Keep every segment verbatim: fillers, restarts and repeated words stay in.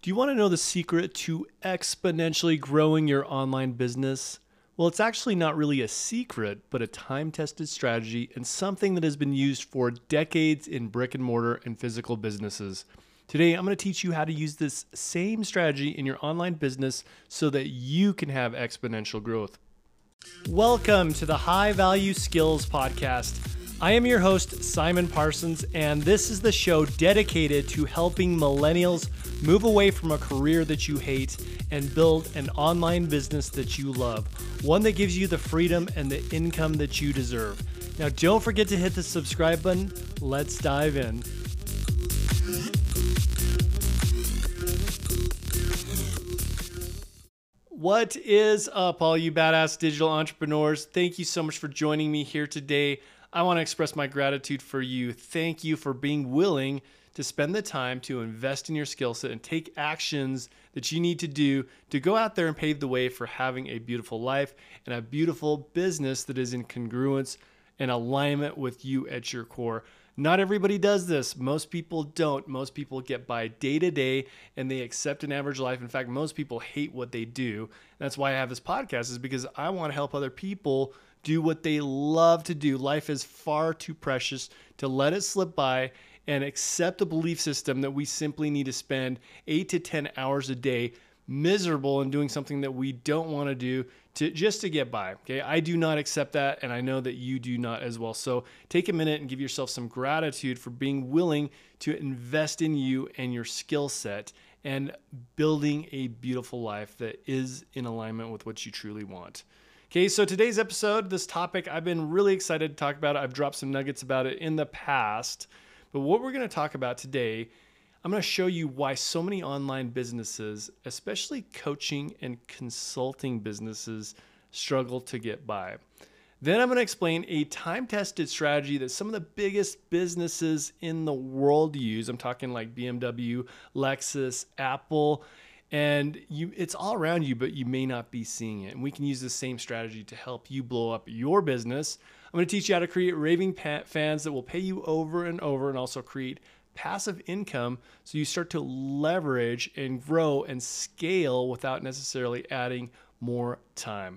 Do you want to know the secret to exponentially growing your online business? Well, it's actually not really a secret, but a time-tested strategy and something that has been used for decades in brick and mortar and physical businesses. Today, I'm going to teach you how to use this same strategy in your online business so that you can have exponential growth. Welcome to the High Value Skills Podcast. I am your host, Simon Parsons, and this is the show dedicated to helping millennials move away from a career that you hate and build an online business that you love, one that gives you the freedom and the income that you deserve. Now, don't forget to hit the subscribe button. Let's dive in. What is up, all you badass digital entrepreneurs? Thank you so much for joining me here today. I want to express my gratitude for you. Thank you for being willing to spend the time to invest in your skill set and take actions that you need to do to go out there and pave the way for having a beautiful life and a beautiful business that is in congruence and alignment with you at your core. Not everybody does this. Most people don't. Most people get by day to day and they accept an average life. In fact, most people hate what they do. That's why I have this podcast, is because I want to help other people do what they love to do. Life is far too precious to let it slip by and accept a belief system that we simply need to spend eight to ten hours a day miserable in doing something that we don't want to do to just to get by. Okay. I do not accept that. And I know that you do not as well. So take a minute and give yourself some gratitude for being willing to invest in you and your skill set and building a beautiful life that is in alignment with what you truly want. Okay, so today's episode, this topic, I've been really excited to talk about it. I've dropped some nuggets about it in the past, but what we're going to talk about today, I'm going to show you why so many online businesses, especially coaching and consulting businesses, struggle to get by. Then I'm going to explain a time-tested strategy that some of the biggest businesses in the world use. I'm talking like B M W, Lexus, Apple, and you, it's all around you, but you may not be seeing it. And we can use the same strategy to help you blow up your business. I'm going to teach you how to create raving fans that will pay you over and over, and also create passive income so you start to leverage and grow and scale without necessarily adding more time.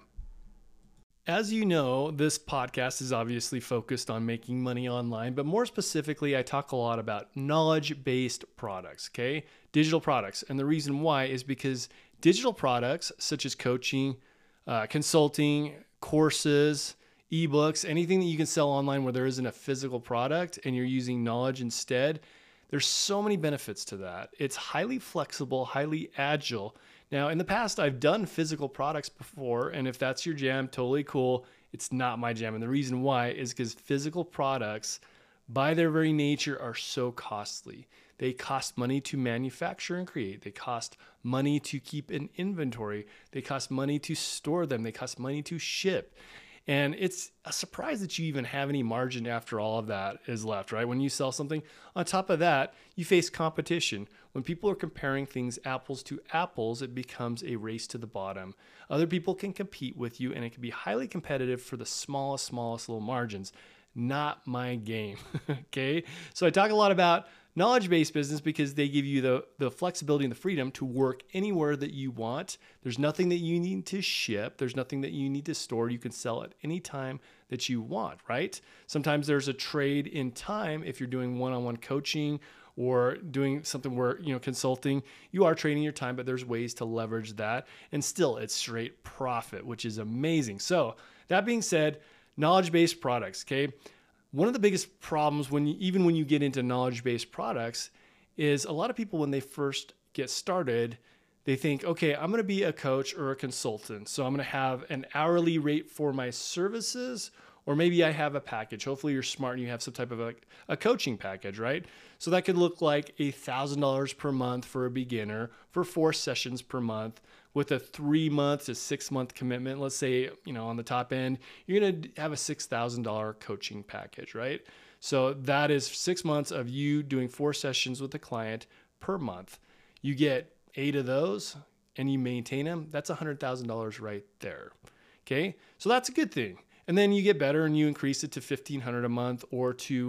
As you know, this podcast is obviously focused on making money online, but more specifically, I talk a lot about knowledge-based products, okay? Digital products. And the reason why is because digital products such as coaching, uh, consulting, courses, ebooks, anything that you can sell online where there isn't a physical product and you're using knowledge instead, there's so many benefits to that. It's highly flexible, highly agile. Now, in the past, I've done physical products before, and if that's your jam, totally cool. It's not my jam. And the reason why is because physical products, by their very nature, are so costly. They cost money to manufacture and create. They cost money to keep in inventory. They cost money to store them. They cost money to ship. And it's a surprise that you even have any margin after all of that is left, right? When you sell something, on top of that, you face competition. When people are comparing things apples to apples, it becomes a race to the bottom. Other people can compete with you, and it can be highly competitive for the smallest, smallest little margins. Not my game, okay? So I talk a lot about knowledge-based business because they give you the, the flexibility and the freedom to work anywhere that you want. There's nothing that you need to ship. There's nothing that you need to store. You can sell at any time that you want, right? Sometimes there's a trade in time if you're doing one-on-one coaching or doing something where, you know, consulting, you are trading your time, but there's ways to leverage that. And still, it's straight profit, which is amazing. So that being said, knowledge-based products, okay? One of the biggest problems when you, even when you get into knowledge-based products is a lot of people, when they first get started, they think, okay, I'm going to be a coach or a consultant. So I'm going to have an hourly rate for my services, or maybe I have a package. Hopefully you're smart and you have some type of a, a coaching package, right? So that could look like a thousand dollars per month for a beginner for four sessions per month, with a three month to six month commitment. Let's say, you know, on the top end, you're going to have a six thousand dollars coaching package, right? So that is six months of you doing four sessions with a client per month. You get eight of those and you maintain them. That's one hundred thousand dollars right there. Okay. So that's a good thing. And then you get better and you increase it to fifteen hundred dollars a month or to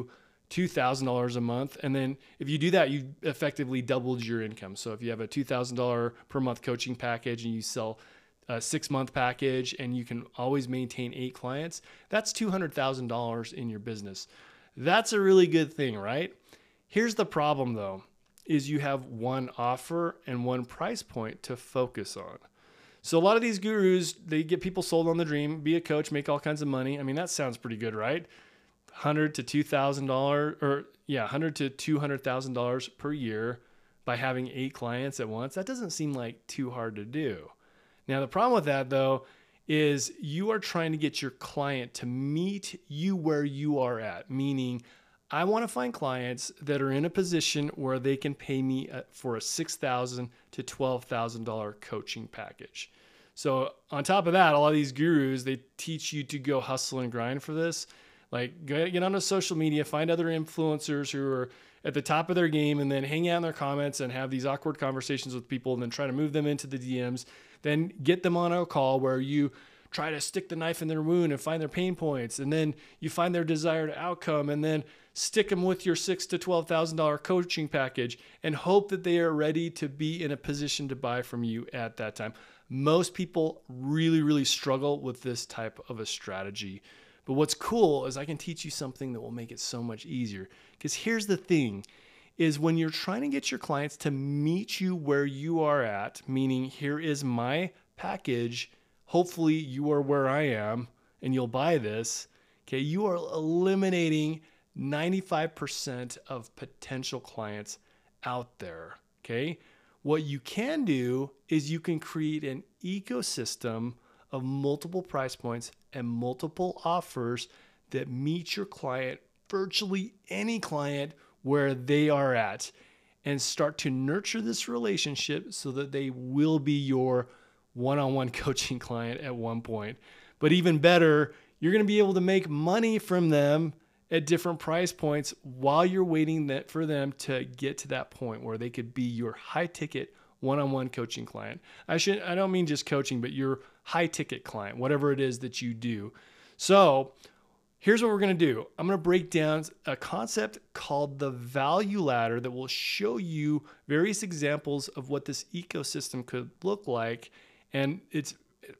two thousand dollars a month. And then if you do that, you effectively doubled your income. So if you have a two thousand dollars per month coaching package and you sell a six month package and you can always maintain eight clients, that's two hundred thousand dollars in your business. That's a really good thing, right? Here's the problem though, is you have one offer and one price point to focus on. So a lot of these gurus, they get people sold on the dream, be a coach, make all kinds of money. I mean, that sounds pretty good, right? one hundred to two thousand dollars or yeah, one hundred to two hundred thousand dollars per year by having eight clients at once. That doesn't seem like too hard to do. Now, the problem with that though, is you are trying to get your client to meet you where you are at, meaning I want to find clients that are in a position where they can pay me for a six thousand dollars to twelve thousand dollars coaching package. So on top of that, all of these gurus, they teach you to go hustle and grind for this. Like get onto social media, find other influencers who are at the top of their game and then hang out in their comments and have these awkward conversations with people and then try to move them into the D Ms. Then get them on a call where you try to stick the knife in their wound and find their pain points. And then you find their desired outcome and then stick them with your six thousand to twelve thousand dollars coaching package and hope that they are ready to be in a position to buy from you at that time. Most people really, really struggle with this type of a strategy. But what's cool is I can teach you something that will make it so much easier. Because here's the thing, is when you're trying to get your clients to meet you where you are at, meaning here is my package, hopefully you are where I am and you'll buy this, okay, you are eliminating ninety-five percent of potential clients out there, okay? What you can do is you can create an ecosystem of multiple price points and multiple offers that meet your client, virtually any client, where they are at, and start to nurture this relationship so that they will be your one-on-one coaching client at one point. But even better, you're going to be able to make money from them at different price points while you're waiting that for them to get to that point where they could be your high-ticket one-on-one coaching client. I should I don't mean just coaching, but your high-ticket client, whatever it is that you do. So here's what we're going to do. I'm going to break down a concept called the value ladder that will show you various examples of what this ecosystem could look like. And it's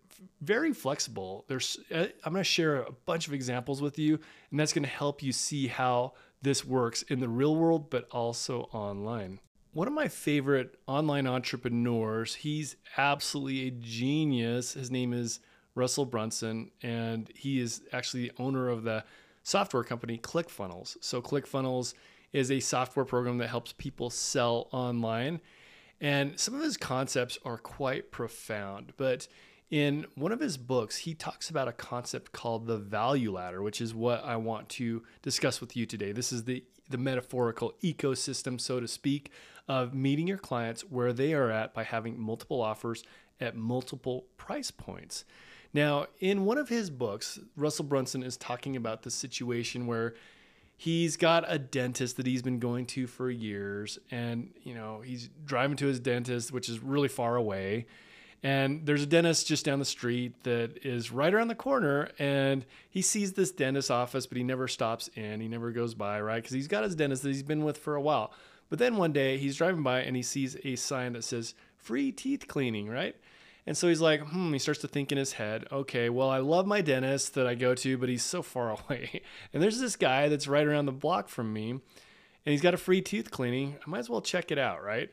very flexible. There's, I'm going to share a bunch of examples with you, and that's going to help you see how this works in the real world, but also online. One of my favorite online entrepreneurs, he's absolutely a genius. His name is Russell Brunson, and he is actually the owner of the software company ClickFunnels. So ClickFunnels is a software program that helps people sell online. And some of his concepts are quite profound. But in one of his books, he talks about a concept called the value ladder, which is what I want to discuss with you today. This is the, the metaphorical ecosystem, so to speak, of meeting your clients where they are at by having multiple offers at multiple price points. Now, in one of his books, Russell Brunson is talking about the situation where he's got a dentist that he's been going to for years, and you know he's driving to his dentist, which is really far away. And there's a dentist just down the street that is right around the corner, and he sees this dentist office, but he never stops in. He never goes by, right? Because he's got his dentist that he's been with for a while. But then one day he's driving by and he sees a sign that says free teeth cleaning, right? And so he's like, hmm, he starts to think in his head, okay, well, I love my dentist that I go to, but he's so far away. And there's this guy that's right around the block from me, and he's got a free tooth cleaning. I might as well check it out, right?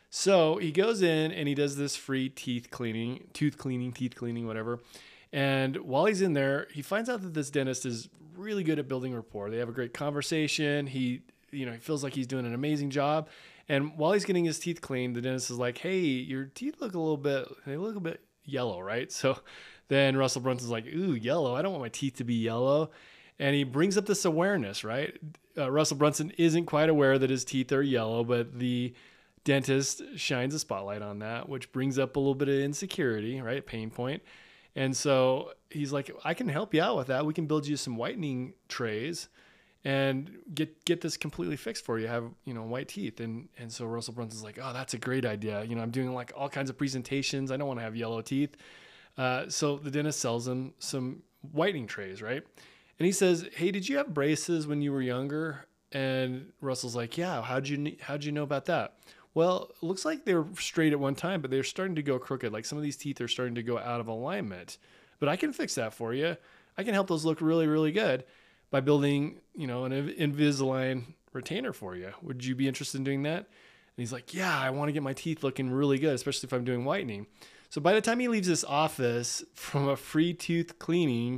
So he goes in and he does this free teeth cleaning, tooth cleaning, teeth cleaning, whatever. And while he's in there, he finds out that this dentist is really good at building rapport. They have a great conversation. He, you know, he feels like he's doing an amazing job. And while he's getting his teeth cleaned, the dentist is like, hey, your teeth look a little bit, they look a bit yellow, right? So then Russell Brunson's like, ooh, yellow. I don't want my teeth to be yellow. And he brings up this awareness, right? Uh, Russell Brunson isn't quite aware that his teeth are yellow, but the dentist shines a spotlight on that, which brings up a little bit of insecurity, right? Pain point. And so he's like, I can help you out with that. We can build you some whitening trays and get get this completely fixed for you. Have, you know, white teeth. And and so Russell Brunson's like, oh, that's a great idea. You know, I'm doing like all kinds of presentations. I don't want to have yellow teeth. Uh, so the dentist sells him some whitening trays, right? And he says, hey, did you have braces when you were younger? And Russell's like, yeah, how'd you, kn- how'd you know about that? Well, it looks like they were straight at one time, but they're starting to go crooked. Like some of these teeth are starting to go out of alignment, but I can fix that for you. I can help those look really, really good by building, you know, an Invisalign retainer for you. Would you be interested in doing that? And he's like, yeah, I want to get my teeth looking really good, especially if I'm doing whitening. So by the time he leaves this office from a free tooth cleaning,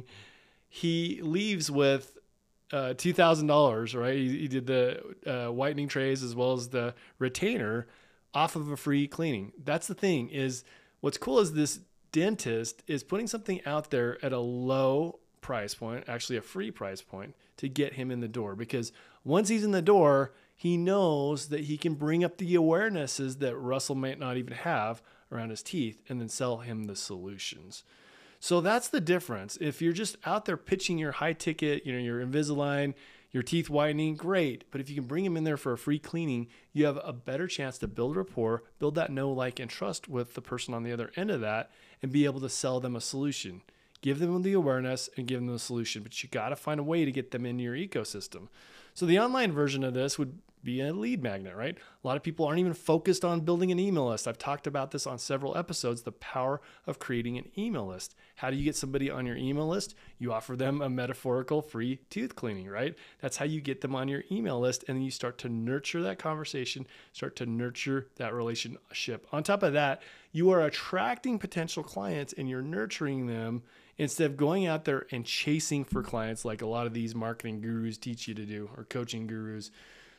he leaves with uh, two thousand dollars, right? He, he did the uh, whitening trays as well as the retainer off of a free cleaning. That's the thing is what's cool is this dentist is putting something out there at a low price point, actually a free price point, to get him in the door, because once he's in the door, he knows that he can bring up the awarenesses that Russell might not even have around his teeth and then sell him the solutions. So that's the difference. If you're just out there pitching your high ticket, you know, your Invisalign, your teeth whitening, great. But if you can bring him in there for a free cleaning, you have a better chance to build rapport, build that know, like, and trust with the person on the other end of that, and be able to sell them a solution. Give them the awareness and give them the solution, but you got to find a way to get them into your ecosystem. So the online version of this would be a lead magnet, right? A lot of people aren't even focused on building an email list. I've talked about this on several episodes, the power of creating an email list. How do you get somebody on your email list? You offer them a metaphorical free tooth cleaning, right? That's how you get them on your email list, and then you start to nurture that conversation, start to nurture that relationship. On top of that, you are attracting potential clients and you're nurturing them instead of going out there and chasing for clients like a lot of these marketing gurus teach you to do, or coaching gurus.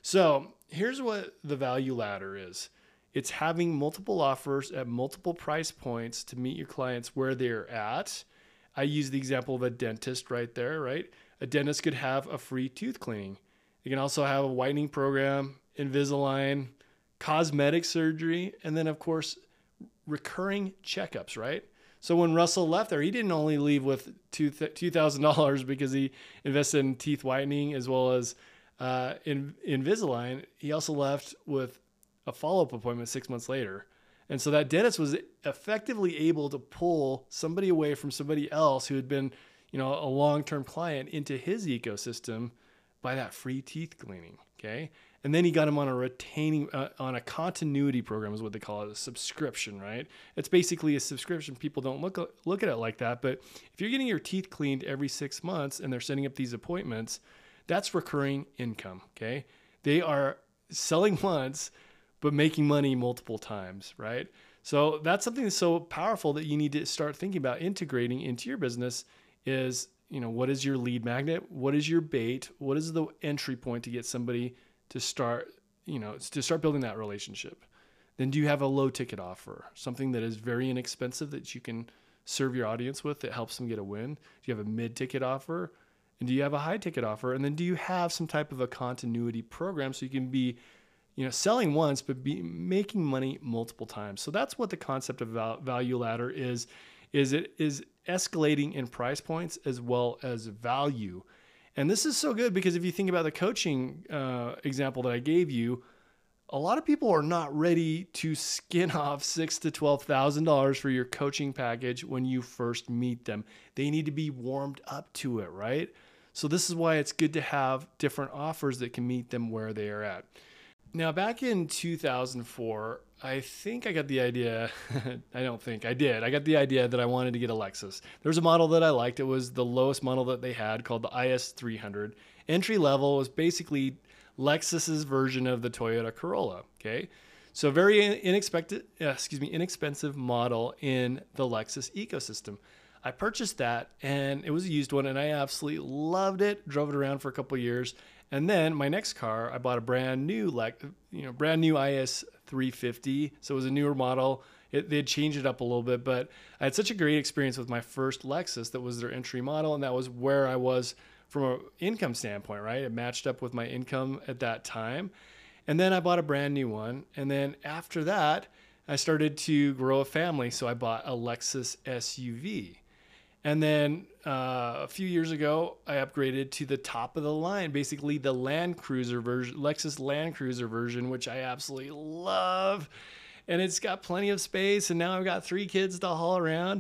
So here's what the value ladder is. It's having multiple offers at multiple price points to meet your clients where they're at. I use the example of a dentist right there, right? A dentist could have a free tooth cleaning. They can also have a whitening program, Invisalign, cosmetic surgery, and then of course, recurring checkups, right? So when Russell left there, he didn't only leave with two thousand dollars because he invested in teeth whitening as well as uh, in Invisalign. He also left with a follow-up appointment six months later. And so that dentist was effectively able to pull somebody away from somebody else who had been, you know, a long-term client into his ecosystem by that free teeth cleaning. Okay. And then he got him on a retaining, uh, on a continuity program is what they call it, a subscription, right? It's basically a subscription. People don't look, look at it like that. But if you're getting your teeth cleaned every six months and they're setting up these appointments, that's recurring income, okay? They are selling once, but making money multiple times, right? So that's something that's so powerful that you need to start thinking about integrating into your business is, you know, what is your lead magnet? What is your bait? What is the entry point to get somebody to start, you know, to start building that relationship? Then do you have a low ticket offer, something that is very inexpensive that you can serve your audience with that helps them get a win? Do you have a mid ticket offer? And do you have a high ticket offer? And then do you have some type of a continuity program so you can be, you know, selling once, but be making money multiple times? So that's what the concept of value ladder is, is it is escalating in price points as well as value. And this is so good because if you think about the coaching uh, example that I gave you, a lot of people are not ready to skin off six to twelve thousand dollars for your coaching package when you first meet them. They need to be warmed up to it, right? So this is why it's good to have different offers that can meet them where they are at. Now, back in two thousand four, I think I got the idea. I don't think I did. I got the idea that I wanted to get a Lexus. There was a model that I liked. It was the lowest model that they had, called the I S three hundred. Entry level was basically Lexus's version of the Toyota Corolla. Okay, so very inexpected, uh, excuse me, inexpensive model in the Lexus ecosystem. I purchased that, and it was a used one, and I absolutely loved it. Drove it around for a couple of years, and then my next car, I bought a brand new, like, you know, brand new I S three fifty. So it was a newer model. It, they'd changed it up a little bit, but I had such a great experience with my first Lexus that was their entry model, and that was where I was from an income standpoint, right? It matched up with my income at that time. And then I bought a brand new one. And then after that, I started to grow a family. So I bought a Lexus S U V. And then uh, a few years ago, I upgraded to the top of the line, basically the Land Cruiser version, Lexus Land Cruiser version, which I absolutely love. And it's got plenty of space. And now I've got three kids to haul around.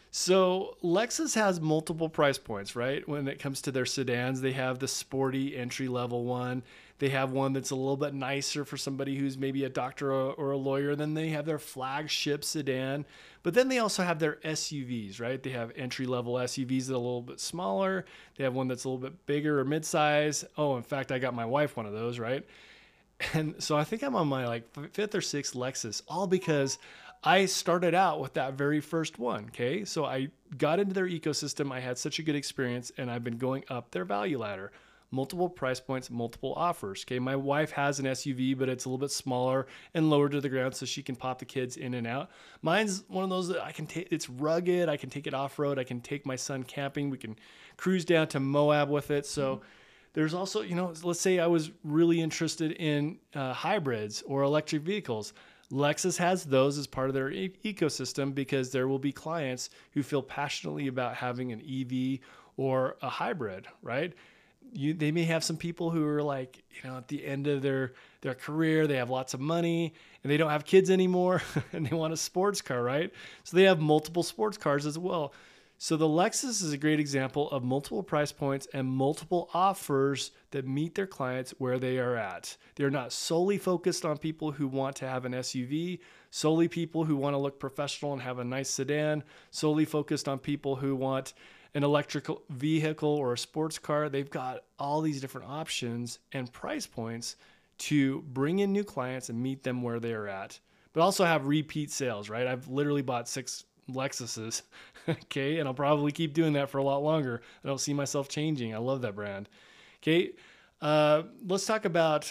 So Lexus has multiple price points, right? When it comes to their sedans, they have the sporty entry level one. They have one that's a little bit nicer for somebody who's maybe a doctor or, or a lawyer. Then they have their flagship sedan. But then they also have their S U Vs, right? They have entry level S U Vs that are a little bit smaller. They have one that's a little bit bigger or midsize. Oh, in fact, I got my wife one of those, right? And so I think I'm on my like fifth or sixth Lexus, all because I started out with that very first one. Okay. So I got into their ecosystem. I had such a good experience, and I've been going up their value ladder, multiple price points, multiple offers. Okay. My wife has an S U V, but it's a little bit smaller and lower to the ground so she can pop the kids in and out. Mine's one of those that I can take, it's rugged. I can take it off road. I can take my son camping. We can cruise down to Moab with it. So mm-hmm. There's also, you know, let's say I was really interested in uh, hybrids or electric vehicles. Lexus has those as part of their e- ecosystem because there will be clients who feel passionately about having an E V or a hybrid, right? You, they may have some people who are like, you know, at the end of their, their career, they have lots of money and they don't have kids anymore and they want a sports car, right? So they have multiple sports cars as well. So the Lexus is a great example of multiple price points and multiple offers that meet their clients where they are at. They're not solely focused on people who want to have an S U V, solely people who want to look professional and have a nice sedan, solely focused on people who want an electrical vehicle or a sports car. They've got all these different options and price points to bring in new clients and meet them where they are at, but also have repeat sales, right? I've literally bought six Lexuses, okay, and I'll probably keep doing that for a lot longer. I don't see myself changing. I love that brand. Okay, uh, let's talk about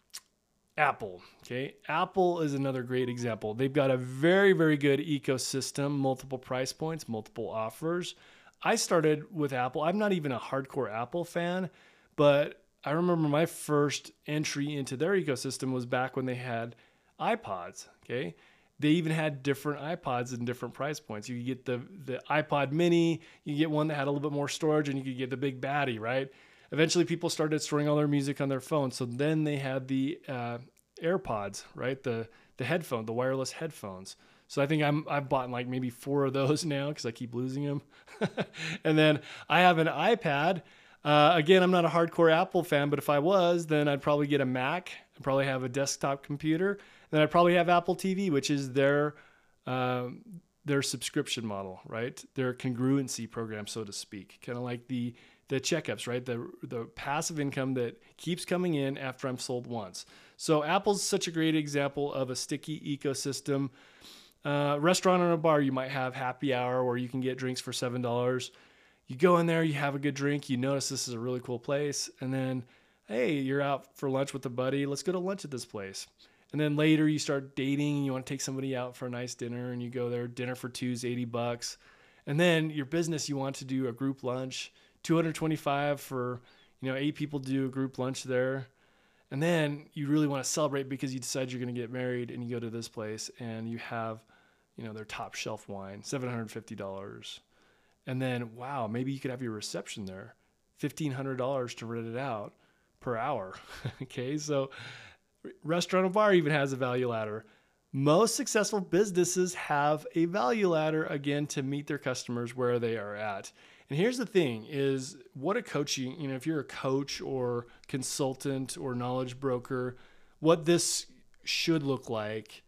Apple. Okay, Apple is another great example. They've got a very, very good ecosystem, multiple price points, multiple offers. I started with Apple. I'm not even a hardcore Apple fan, but I remember my first entry into their ecosystem was back when they had iPods, okay? They even had different iPods in different price points. You could get the, the iPod mini, you could get one that had a little bit more storage, and you could get the big baddie, right? Eventually people started storing all their music on their phone. So then they had the uh, AirPods, right? The the headphone, the wireless headphones. So I think I'm, I've bought like maybe four of those now because I keep losing them. And then I have an iPad. Uh, again, I'm not a hardcore Apple fan, but if I was, then I'd probably get a Mac. I'd probably have a desktop computer. Then I'd probably have Apple T V, which is their um, their subscription model, right? Their congruency program, so to speak. Kind of like the the checkups, right? The the passive income that keeps coming in after I'm sold once. So Apple's such a great example of a sticky ecosystem. Uh, restaurant or a bar, you might have happy hour where you can get drinks for seven dollars. You go in there, you have a good drink, you notice this is a really cool place, and then, hey, you're out for lunch with a buddy. Let's go to lunch at this place. And then later you start dating and you want to take somebody out for a nice dinner and you go there, dinner for two is eighty bucks. And then your business, you want to do a group lunch, two hundred twenty-five for, you know, eight people to do a group lunch there. And then you really want to celebrate because you decide you're going to get married and you go to this place and you have, you know, their top shelf wine, seven hundred fifty dollars. And then, wow, maybe you could have your reception there, fifteen hundred dollars to rent it out per hour. Okay, so restaurant or bar even has a value ladder. Most successful businesses have a value ladder, again, to meet their customers where they are at. And here's the thing is what a coaching, you know, if you're a coach or consultant or knowledge broker, what this should look like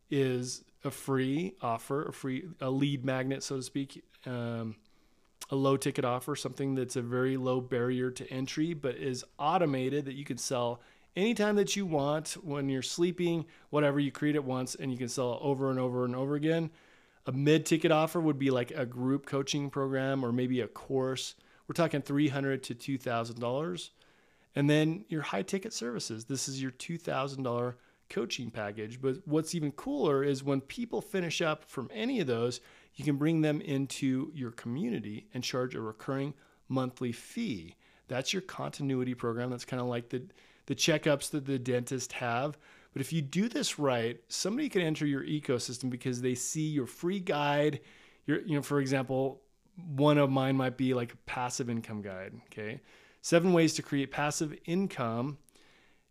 is a free offer, a free, a lead magnet, so to speak, um, a low ticket offer, something that's a very low barrier to entry, but is automated that you can sell anytime that you want, when you're sleeping, whatever, you create it once and you can sell it over and over and over again. A mid-ticket offer would be like a group coaching program or maybe a course. We're talking three hundred dollars to two thousand dollars. And then your high-ticket services. This is your two thousand dollars coaching package. But what's even cooler is when people finish up from any of those, you can bring them into your community and charge a recurring monthly fee. That's your continuity program. That's kind of like the the checkups that the dentist have. But if you do this right, somebody can enter your ecosystem because they see your free guide. Your, you know, for example, one of mine might be like a passive income guide. Okay, seven ways to create passive income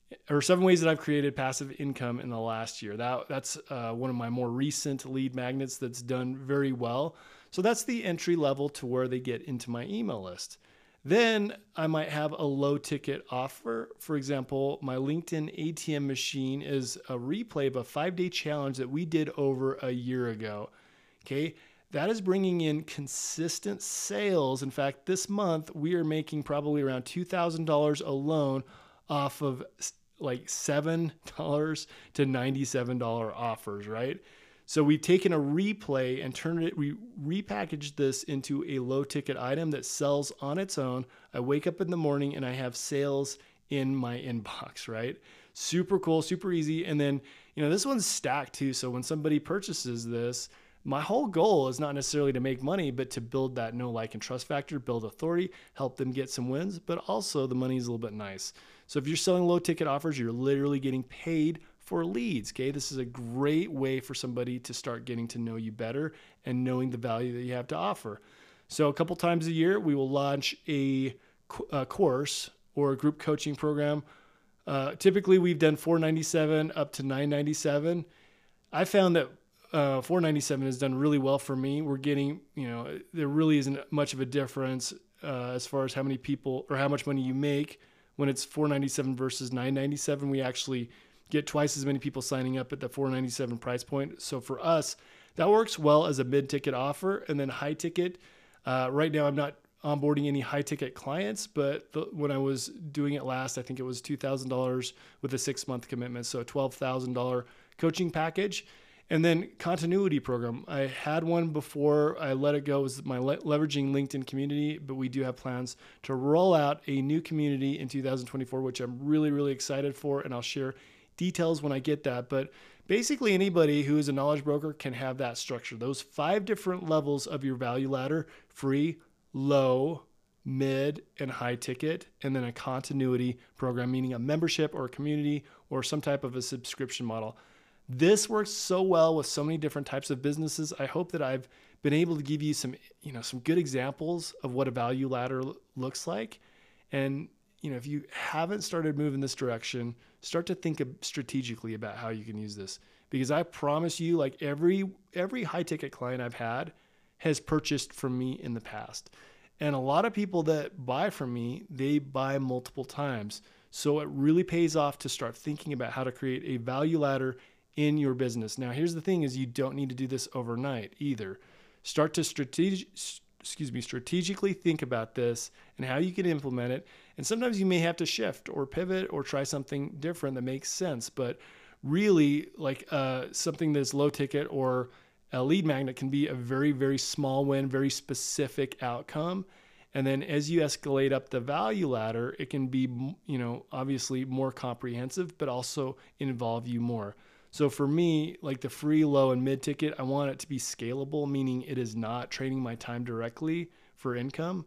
or seven ways that I've created passive income in the last year. That that's uh, one of my more recent lead magnets that's done very well. So that's the entry level to where they get into my email list. Then I might have a low ticket offer. For example, my LinkedIn A T M machine is a replay of a five day challenge that we did over a year ago. Okay. That is bringing in consistent sales. In fact, this month we are making probably around two thousand dollars alone off of like seven dollars to ninety-seven dollars offers, right? So we've taken a replay and turned it, we repackaged this into a low ticket item that sells on its own. I wake up in the morning and I have sales in my inbox, right? Super cool, super easy. And then, you know, this one's stacked too. So when somebody purchases this, my whole goal is not necessarily to make money, but to build that know, like, and trust factor, build authority, help them get some wins, but also the money is a little bit nice. So if you're selling low ticket offers, you're literally getting paid for leads. Okay. This is a great way for somebody to start getting to know you better and knowing the value that you have to offer. So a couple times a year, we will launch a, a course or a group coaching program. Uh, typically we've done four ninety-seven up to nine ninety-seven. I found that uh, four ninety-seven has done really well for me. We're getting, you know, there really isn't much of a difference uh, as far as how many people or how much money you make when it's four ninety-seven versus nine ninety-seven. We actually get twice as many people signing up at the four ninety-seven price point. So for us, that works well as a mid-ticket offer. And then high ticket, uh, right now I'm not onboarding any high ticket clients, but the, when I was doing it last, I think it was two thousand dollars with a six month commitment. So a twelve thousand dollars coaching package. And then continuity program. I had one before I let it go. It was my le- leveraging LinkedIn community, but we do have plans to roll out a new community in two thousand twenty-four, which I'm really, really excited for. And I'll share details when I get that. But basically anybody who is a knowledge broker can have that structure. Those five different levels of your value ladder: free, low, mid, and high ticket, and then a continuity program, meaning a membership or a community or some type of a subscription model. This works so well with so many different types of businesses. I hope that I've been able to give you some, you know, some good examples of what a value ladder looks like. And, you know, if you haven't started moving this direction, start to think of strategically about how you can use this, because I promise you, like every, every high ticket client I've had has purchased from me in the past. And a lot of people that buy from me, they buy multiple times. So it really pays off to start thinking about how to create a value ladder in your business. Now, here's the thing: is you don't need to do this overnight either. Start to strategic, excuse me, strategically think about this and how you can implement it. And sometimes you may have to shift or pivot or try something different that makes sense. But really, like uh, something that's low ticket or a lead magnet can be a very, very small win, very specific outcome. And then as you escalate up the value ladder, it can be, you know, obviously more comprehensive, but also involve you more. So for me, like the free, low, and mid ticket, I want it to be scalable, meaning it is not trading my time directly for income.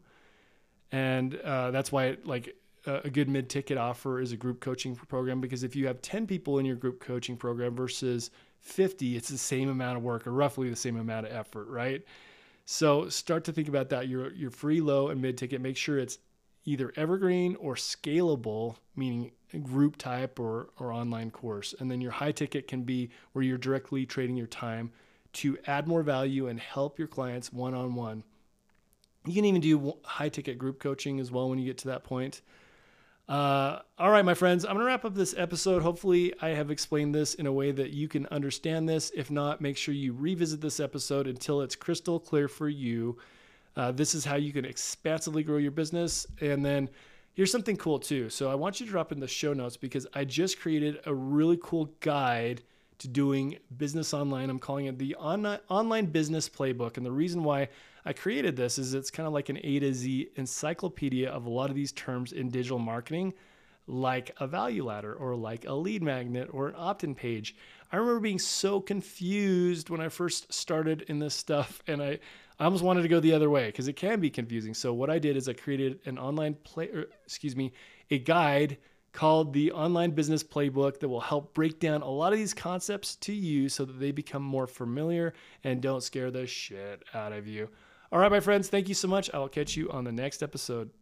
And uh, that's why it, like a good mid ticket offer is a group coaching program, because if you have ten people in your group coaching program versus fifty, it's the same amount of work or roughly the same amount of effort, right? So start to think about that. Your, your free, low, and mid ticket, make sure it's either evergreen or scalable, meaning group type or, or online course. And then your high ticket can be where you're directly trading your time to add more value and help your clients one-on-one. You can even do high ticket group coaching as well when you get to that point. Uh, all right, my friends, I'm going to wrap up this episode. Hopefully I have explained this in a way that you can understand this. If not, make sure you revisit this episode until it's crystal clear for you. Uh, this is how you can expansively grow your business. And then here's something cool too. So I want you to drop in the show notes, because I just created a really cool guide to doing business online. I'm calling it the on- online business playbook. And the reason why I created this is it's kind of like an A to Z encyclopedia of a lot of these terms in digital marketing, like a value ladder or like a lead magnet or an opt-in page. I remember being so confused when I first started in this stuff, and I, I almost wanted to go the other way because it can be confusing. So what I did is I created an online play, or, excuse me, a guide called the Online Business Playbook that will help break down a lot of these concepts to you so that they become more familiar and don't scare the shit out of you. All right, my friends, thank you so much. I will catch you on the next episode.